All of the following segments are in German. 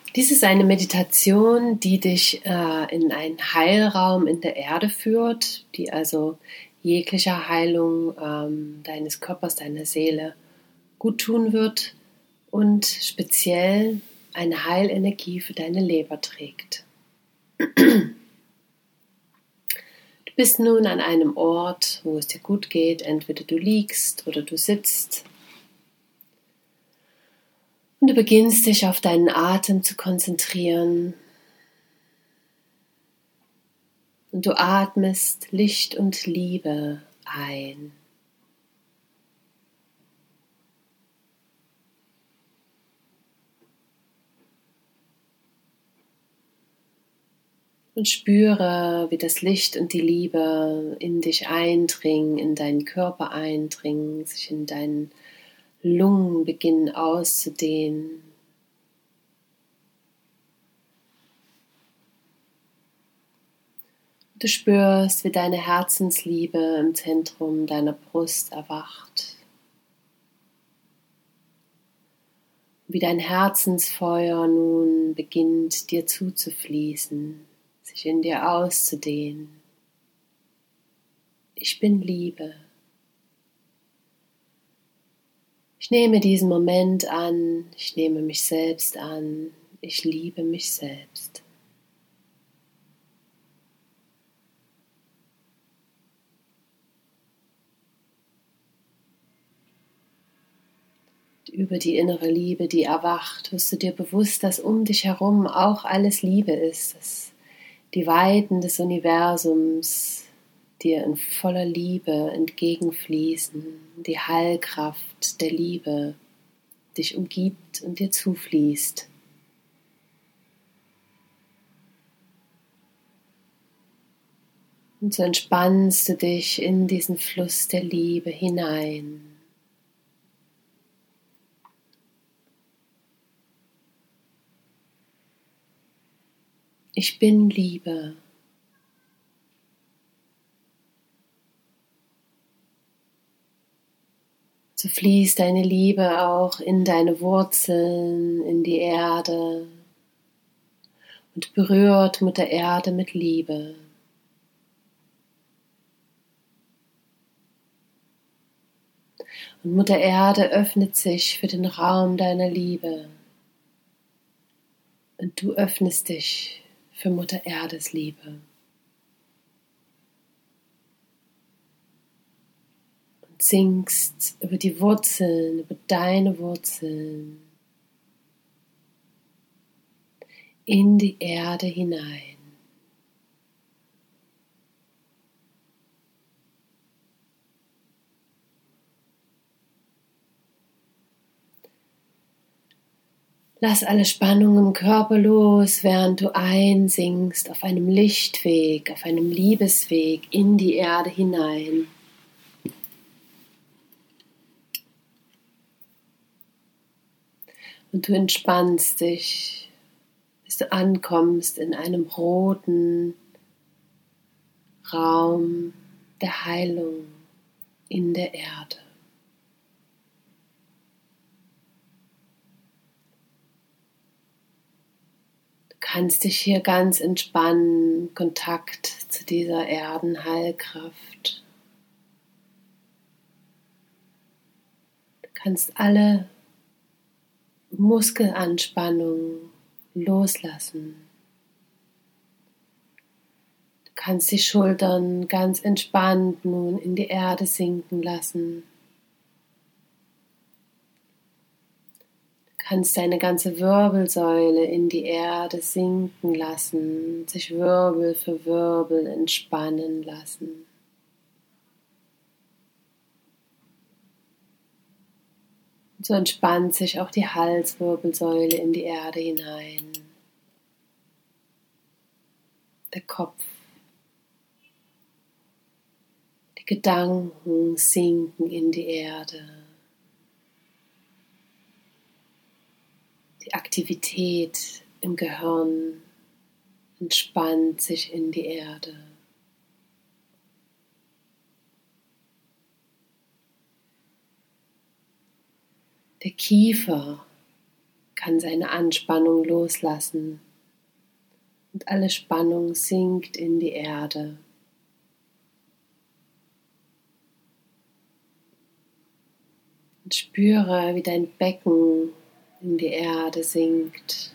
Dies ist eine Meditation, die dich in einen Heilraum in der Erde führt, die also jeglicher Heilung deines Körpers, deiner Seele gut tun wird und speziell eine Heilenergie für deine Leber trägt. Du bist nun an einem Ort, wo es dir gut geht, entweder du liegst oder du sitzt. Und du beginnst dich auf deinen Atem zu konzentrieren. Und du atmest Licht und Liebe ein. Und spüre, wie das Licht und die Liebe in dich eindringen, in deinen Körper eindringen, sich in deinen Lungen beginnen auszudehnen. Du spürst, wie deine Herzensliebe im Zentrum deiner Brust erwacht. Wie dein Herzensfeuer nun beginnt, dir zuzufließen, sich in dir auszudehnen. Ich bin Liebe. Ich nehme diesen Moment an, ich nehme mich selbst an, ich liebe mich selbst. Über die innere Liebe, die erwacht, wirst du dir bewusst, dass um dich herum auch alles Liebe ist, dass die Weiten des Universums dir in voller Liebe entgegenfließen, die Heilkraft der Liebe dich umgibt und dir zufließt. Und so entspannst du dich in diesen Fluss der Liebe hinein. Ich bin Liebe. So fließt deine Liebe auch in deine Wurzeln, in die Erde und berührt Mutter Erde mit Liebe. Und Mutter Erde öffnet sich für den Raum deiner Liebe. Und du öffnest dich für Mutter Erdes Liebe. Und sinkst über die Wurzeln, über deine Wurzeln in die Erde hinein. Lass alle Spannung im Körper los, während du einsinkst auf einem Lichtweg, auf einem Liebesweg in die Erde hinein. Und du entspannst dich, bis du ankommst in einem roten Raum der Heilung in der Erde. Du kannst dich hier ganz entspannen, Kontakt zu dieser Erdenheilkraft. Du kannst alle Muskelanspannung loslassen. Du kannst die Schultern ganz entspannt nun in die Erde sinken lassen. Du kannst deine ganze Wirbelsäule in die Erde sinken lassen, sich Wirbel für Wirbel entspannen lassen. Und so entspannt sich auch die Halswirbelsäule in die Erde hinein. Der Kopf. Die Gedanken sinken in die Erde. Die Aktivität im Gehirn entspannt sich in die Erde. Der Kiefer kann seine Anspannung loslassen und alle Spannung sinkt in die Erde. Und spüre, wie dein Becken in die Erde sinkt.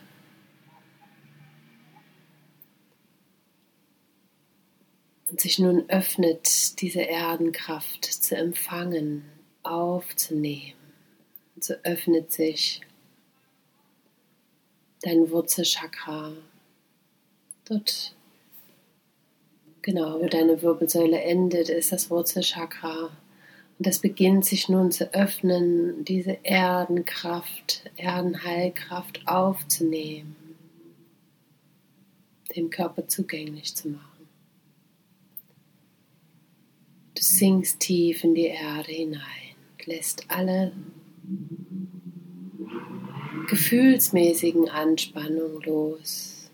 Und sich nun öffnet, diese Erdenkraft zu empfangen, aufzunehmen. Und so öffnet sich dein Wurzelchakra. Dort, genau, wo deine Wirbelsäule endet, ist das Wurzelchakra. Und das beginnt sich nun zu öffnen, diese Erdenkraft, Erdenheilkraft aufzunehmen, dem Körper zugänglich zu machen. Du sinkst tief in die Erde hinein, lässt alle gefühlsmäßigen Anspannungen los,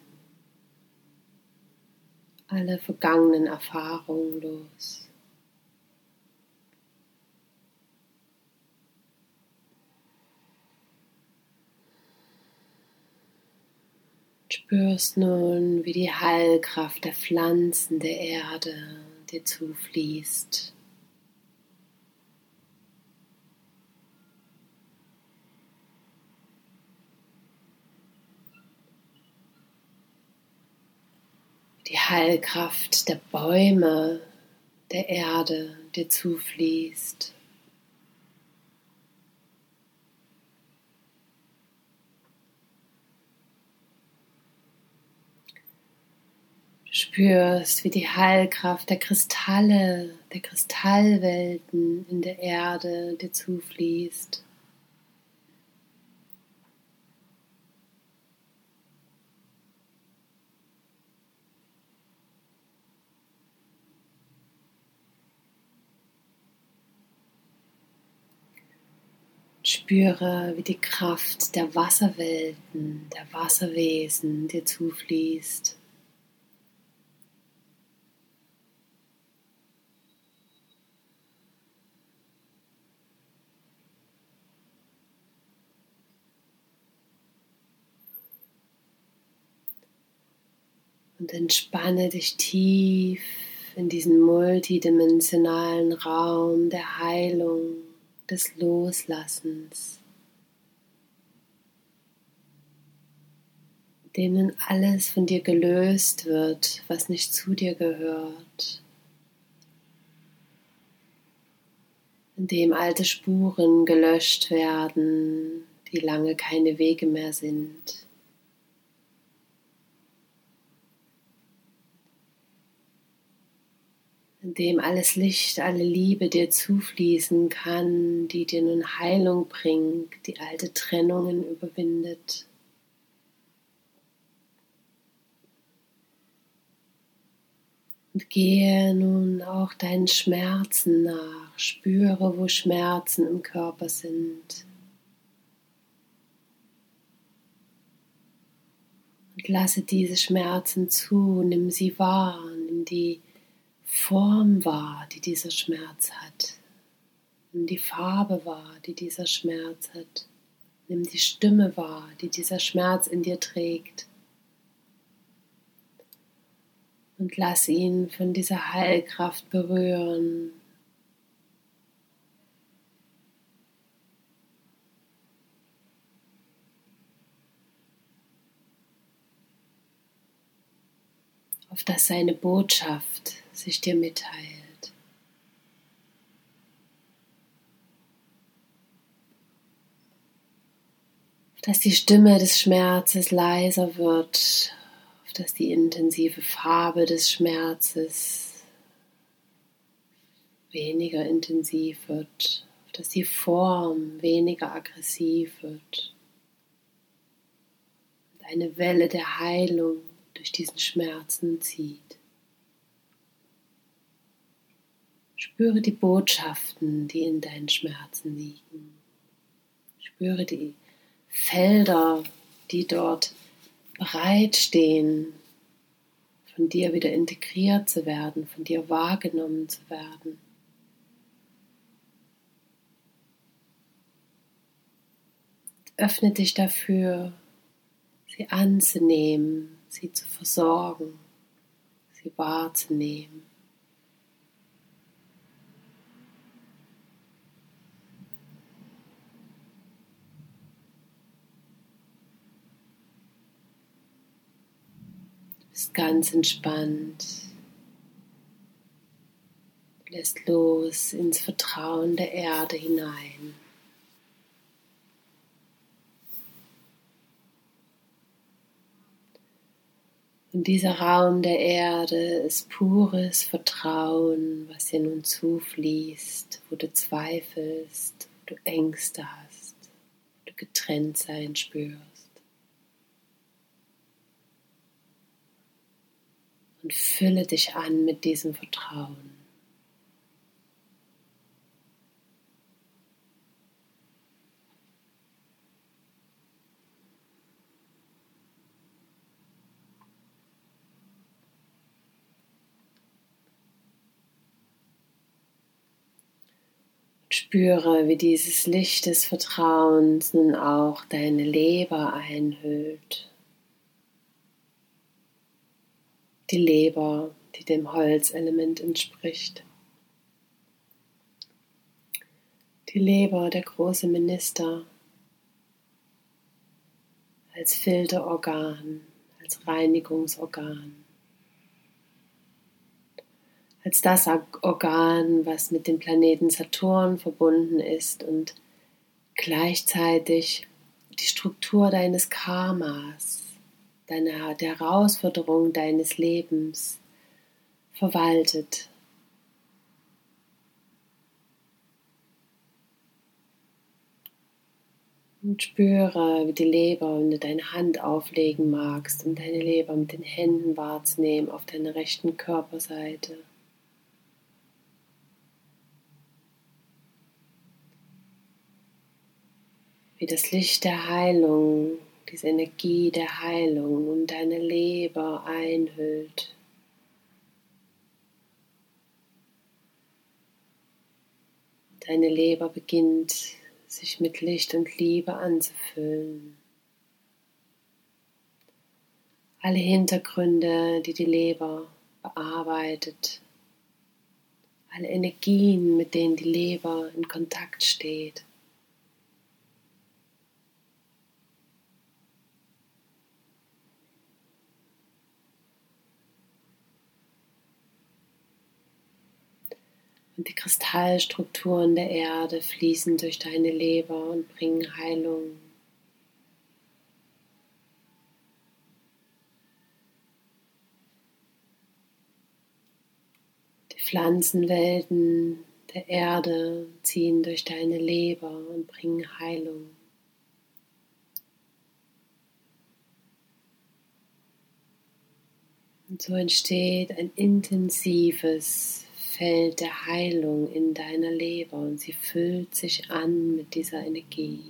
alle vergangenen Erfahrungen los. Spürst nun, wie die Heilkraft der Pflanzen der Erde dir zufließt. Die Heilkraft der Bäume der Erde dir zufließt. Du spürst, wie die Heilkraft der Kristalle, der Kristallwelten in der Erde dir zufließt. Spüre, wie die Kraft der Wasserwelten, der Wasserwesen dir zufließt. Und entspanne dich tief in diesen multidimensionalen Raum der Heilung, des Loslassens, in dem nun alles von dir gelöst wird, was nicht zu dir gehört, in dem alte Spuren gelöscht werden, die lange keine Wege mehr sind. In dem alles Licht, alle Liebe dir zufließen kann, die dir nun Heilung bringt, die alte Trennungen überwindet. Und gehe nun auch deinen Schmerzen nach, spüre, wo Schmerzen im Körper sind. Und lasse diese Schmerzen zu, nimm sie wahr, nimm die Form wahr, die dieser Schmerz hat. Nimm die Farbe wahr, die dieser Schmerz hat. Nimm die Stimme wahr, die dieser Schmerz in dir trägt. Und lass ihn von dieser Heilkraft berühren. Auf dass seine Botschaft sich dir mitteilt. Auf dass die Stimme des Schmerzes leiser wird, auf dass die intensive Farbe des Schmerzes weniger intensiv wird, auf dass die Form weniger aggressiv wird und eine Welle der Heilung durch diesen Schmerzen zieht. Spüre die Botschaften, die in deinen Schmerzen liegen. Spüre die Felder, die dort bereitstehen, von dir wieder integriert zu werden, von dir wahrgenommen zu werden. öffne dich dafür, sie anzunehmen, sie zu versorgen, sie wahrzunehmen. Du bist ganz entspannt. Du lässt los ins Vertrauen der Erde hinein. Und dieser Raum der Erde ist pures Vertrauen, was dir nun zufließt, wo du zweifelst, wo du Ängste hast, wo du Getrenntsein spürst. Und fülle dich an mit diesem Vertrauen. Spüre, wie dieses Licht des Vertrauens nun auch deine Leber einhüllt. Die Leber, die dem Holzelement entspricht. Die Leber, der große Minister, als Filterorgan, als Reinigungsorgan. Als das Organ, was mit dem Planeten Saturn verbunden ist und gleichzeitig die Struktur deines Karmas, der Herausforderung deines Lebens verwaltet. Und spüre, wie die Leber, wenn du deine Hand auflegen magst, um deine Leber mit den Händen wahrzunehmen auf deiner rechten Körperseite. Wie das Licht der Heilung, diese Energie der Heilung und deine Leber einhüllt. Deine Leber beginnt, sich mit Licht und Liebe anzufüllen. Alle Hintergründe, die die Leber bearbeitet, alle Energien, mit denen die Leber in Kontakt steht. Und die Kristallstrukturen der Erde fließen durch deine Leber und bringen Heilung. Die Pflanzenwelten der Erde ziehen durch deine Leber und bringen Heilung. Und so entsteht ein intensives Feld der Heilung in deiner Leber und sie füllt sich an mit dieser Energie.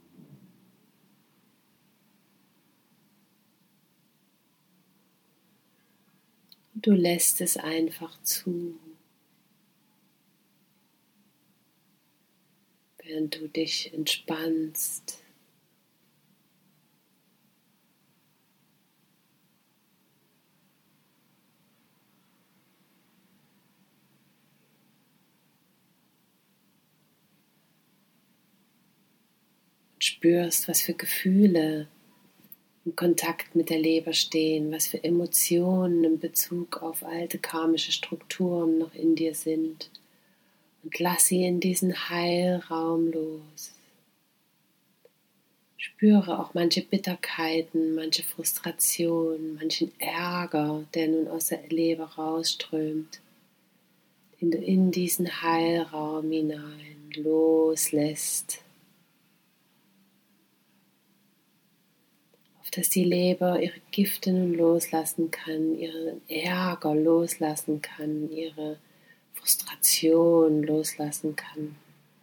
Und du lässt es einfach zu, während du dich entspannst. Spürst, was für Gefühle im Kontakt mit der Leber stehen, was für Emotionen in Bezug auf alte karmische Strukturen noch in dir sind. Und lass sie in diesen Heilraum los. Spüre auch manche Bitterkeiten, manche Frustration, manchen Ärger, der nun aus der Leber rausströmt, den du in diesen Heilraum hinein loslässt. Dass die Leber ihre Gifte nun loslassen kann, ihren Ärger loslassen kann, ihre Frustration loslassen kann.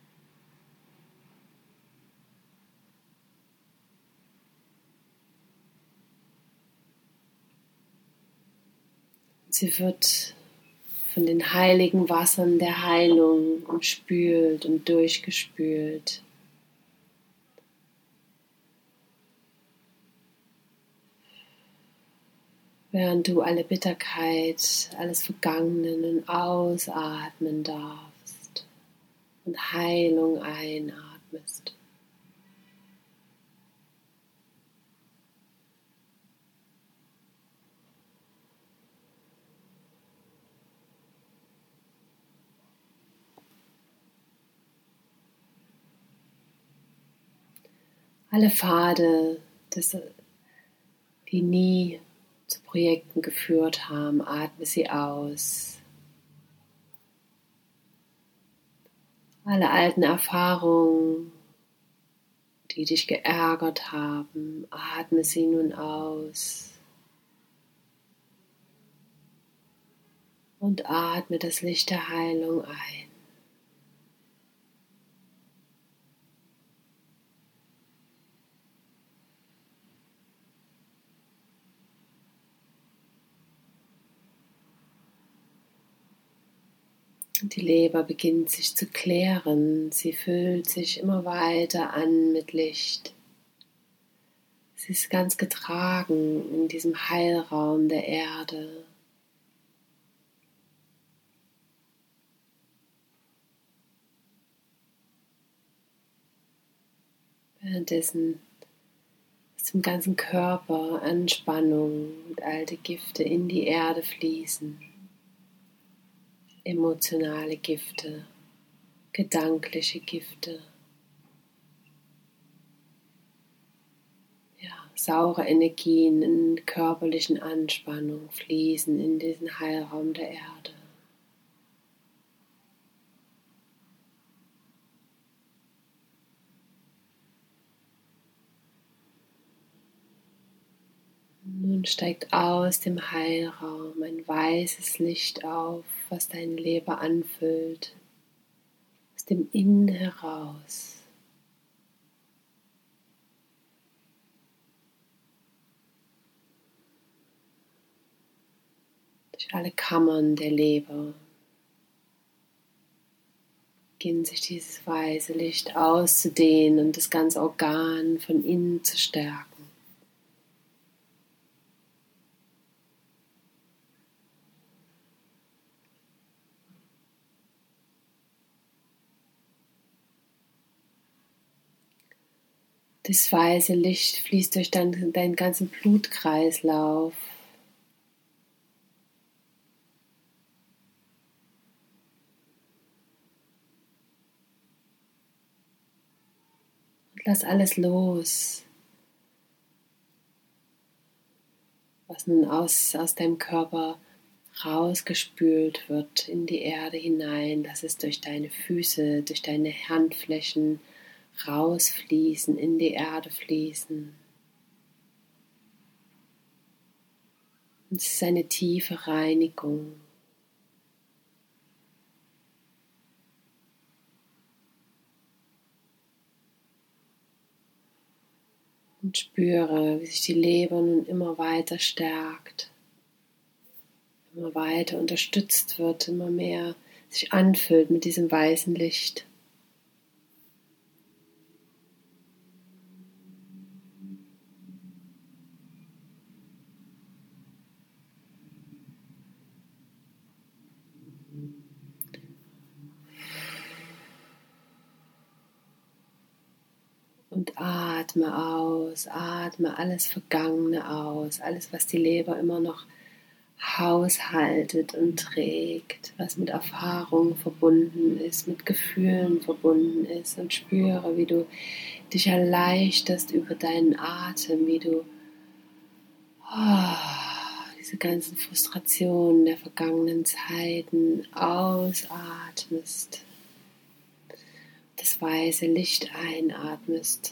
Sie wird von den heiligen Wassern der Heilung umspült und durchgespült. während du alle Bitterkeit, alles Vergangene nun ausatmen darfst und Heilung einatmest. Alle Pfade, die nie zu Projekten geführt haben, atme sie aus. Alle alten Erfahrungen, die dich geärgert haben, atme sie nun aus. Und atme das Licht der Heilung ein. Die Leber beginnt sich zu klären, sie füllt sich immer weiter an mit Licht. Sie ist ganz getragen in diesem Heilraum der Erde. Währenddessen aus dem ganzen Körper Anspannung und alte Gifte in die Erde fließen. Emotionale Gifte, gedankliche Gifte, saure Energien in körperlichen Anspannung fließen in diesen Heilraum der Erde. Nun steigt aus dem Heilraum ein weißes Licht auf, was deine Leber anfüllt, aus dem Innen heraus. Durch alle Kammern der Leber beginnt sich dieses weiße Licht auszudehnen und das ganze Organ von innen zu stärken. Das weiße Licht fließt durch deinen ganzen Blutkreislauf. Und lass alles los, was nun aus deinem Körper rausgespült wird in die Erde hinein. Lass es durch deine Füße, durch deine Handflächen rausfließen, in die Erde fließen. Und es ist eine tiefe Reinigung. Und spüre, wie sich die Leber nun immer weiter stärkt, immer weiter unterstützt wird, immer mehr sich anfüllt mit diesem weißen Licht. Und atme aus, atme alles Vergangene aus, alles, was die Leber immer noch haushaltet und trägt, was mit Erfahrungen verbunden ist, mit Gefühlen verbunden ist, und spüre, wie du dich erleichterst über deinen Atem, wie du diese ganzen Frustrationen der vergangenen Zeiten ausatmest, das weiße Licht einatmest.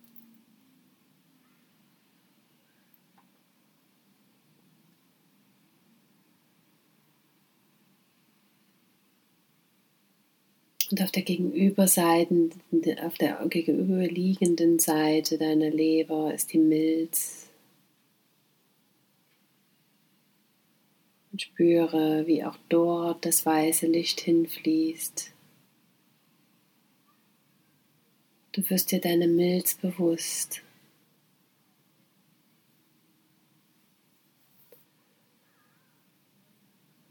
Und auf der gegenüberliegenden Seite deiner Leber ist die Milz. Und spüre, wie auch dort das weiße Licht hinfließt. Du wirst dir deine Milz bewusst.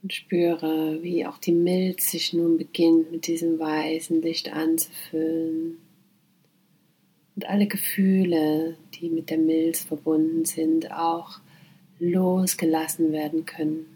Und spüre, wie auch die Milz sich nun beginnt, mit diesem weißen Licht anzufüllen. Und alle Gefühle, die mit der Milz verbunden sind, auch losgelassen werden können.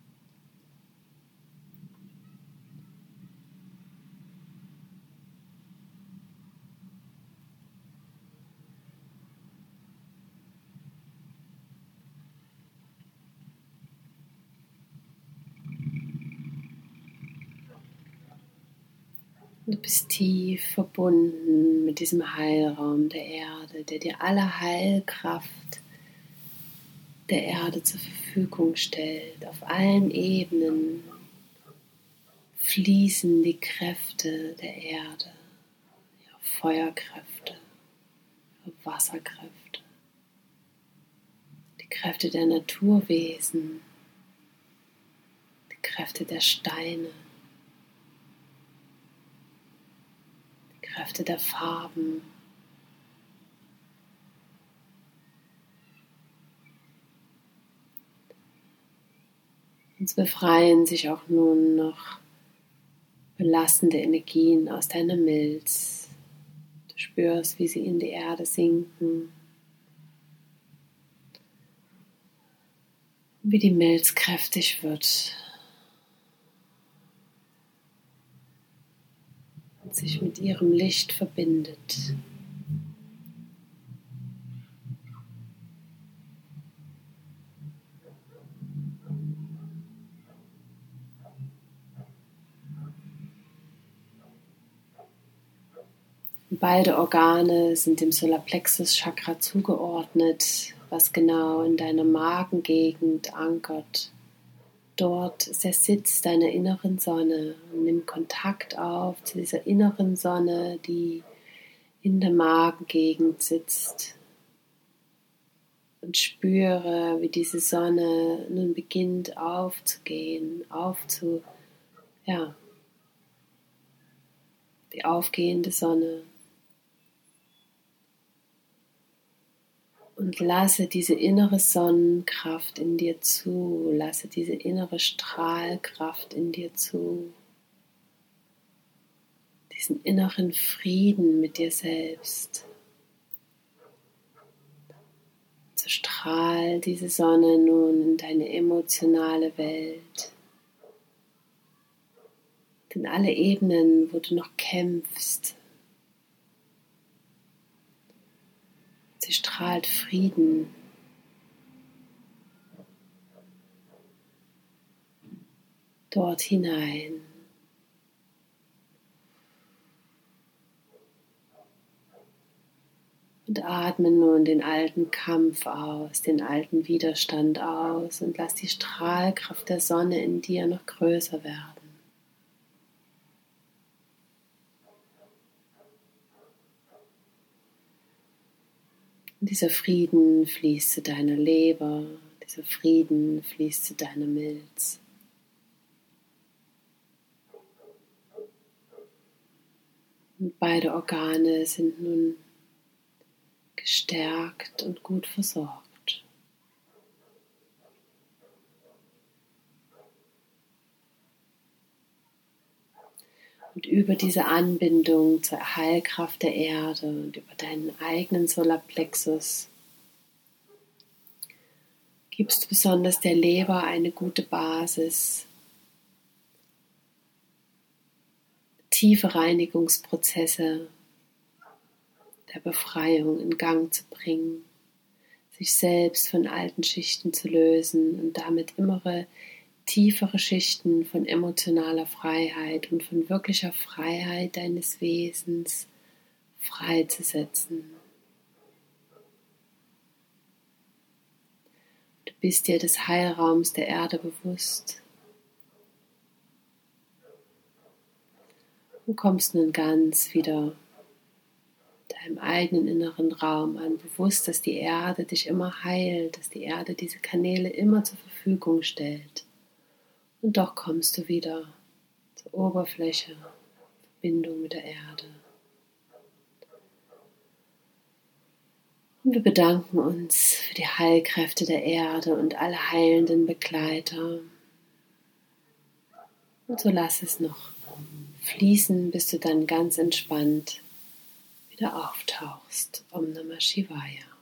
Du bist tief verbunden mit diesem Heilraum der Erde, der dir alle Heilkraft der Erde zur Verfügung stellt. Auf allen Ebenen fließen die Kräfte der Erde, ihre Feuerkräfte, ihre Wasserkräfte, die Kräfte der Naturwesen, die Kräfte der Steine, Kräfte der Farben. Und es befreien sich auch nun noch belastende Energien aus deiner Milz. Du spürst, wie sie in die Erde sinken, wie die Milz kräftig wird und sich mit ihrem Licht verbindet. Beide Organe sind dem Solarplexus-Chakra zugeordnet, was genau in deiner Magengegend ankert. Dort ist der Sitz deiner inneren Sonne. Nimm Kontakt auf zu dieser inneren Sonne, die in der Magengegend sitzt. Und spüre, wie diese Sonne nun beginnt aufzugehen, die aufgehende Sonne. Und lasse diese innere Sonnenkraft in dir zu, lasse diese innere Strahlkraft in dir zu, diesen inneren Frieden mit dir selbst. So strahlt diese Sonne nun in deine emotionale Welt, in alle Ebenen, wo du noch kämpfst. Sie strahlt Frieden. Dort hinein. Und atme nun den alten Kampf aus, den alten Widerstand aus und lass die Strahlkraft der Sonne in dir noch größer werden. Und dieser Frieden fließt zu deiner Leber, dieser Frieden fließt zu deiner Milz. Und beide Organe sind nun gestärkt und gut versorgt. Und über diese Anbindung zur Heilkraft der Erde und über deinen eigenen Solarplexus gibst du besonders der Leber eine gute Basis, tiefe Reinigungsprozesse der Befreiung in Gang zu bringen, sich selbst von alten Schichten zu lösen und damit immer tiefere Schichten von emotionaler Freiheit und von wirklicher Freiheit deines Wesens freizusetzen. Du bist dir des Heilraums der Erde bewusst und kommst nun ganz wieder deinem eigenen inneren Raum an, bewusst, dass die Erde dich immer heilt, dass die Erde diese Kanäle immer zur Verfügung stellt. Und doch kommst du wieder zur Oberfläche, Verbindung mit der Erde. Und wir bedanken uns für die Heilkräfte der Erde und alle heilenden Begleiter. Und so lass es noch fließen, bis du dann ganz entspannt wieder auftauchst. Om Namah Shivaya.